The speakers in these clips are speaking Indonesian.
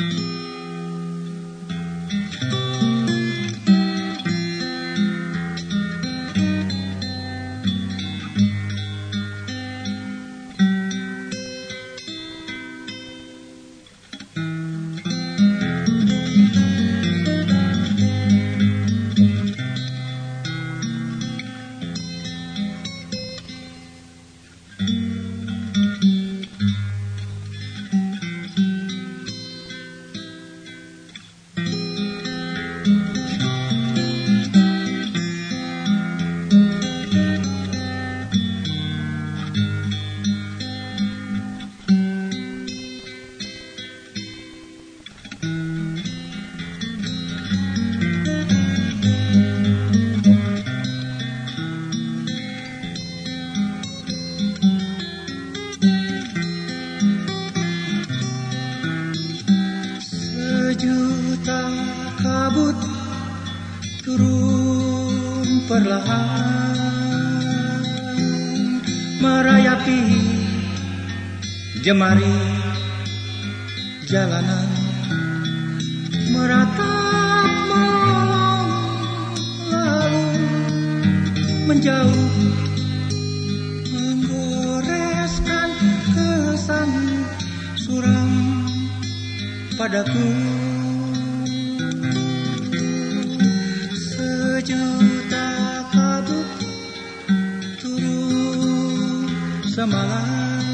Sejuta kabut turun perlahan merayapi jemari jalanan, meratap malam lalu menjauh, menggoreskan kesan suram padaku. Sejuta kabut turun semalam,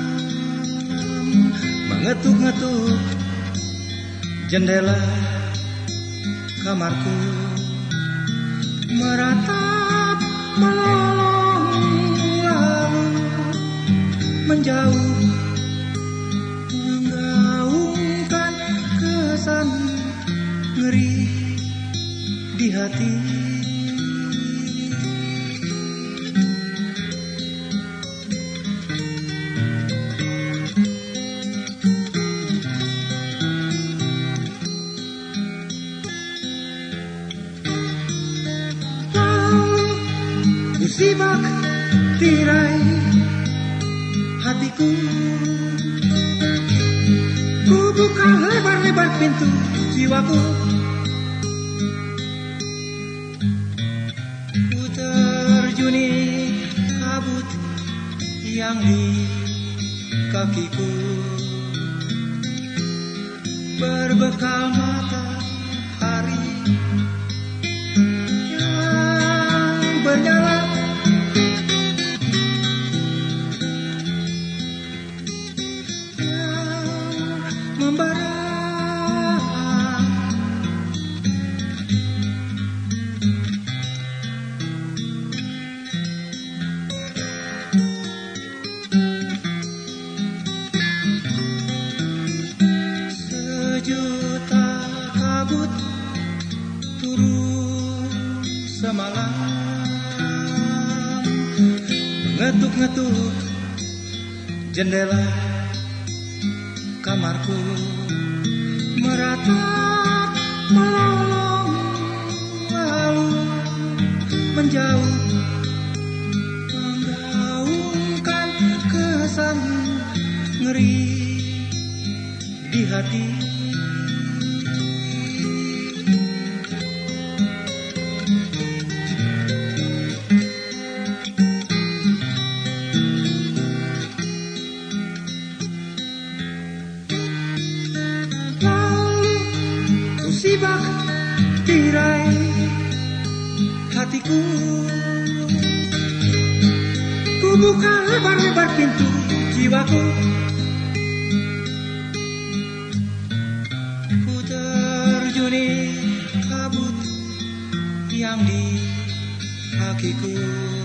mengetuk-ngetuk jendela kamarku, meratap melolong lalu menjauh, menggaungkan kesan ngeri di hati. Sibak tirai hatiku, ku buka lebar-lebar pintu jiwaku, ku terjuni kabut yang di kakiku, berbekal matahari yang bernyala, membara. Sejuta kabut turun semalam, mengetuk-ngetuk jendela kamarku, meratap melolong lalu menjauh, menggaungkan kesan ngeri di hati. Sibak tirai hatiku, ku buka lebar-lebar pintu jiwaku, ku terjuni kabut yang di kakiku.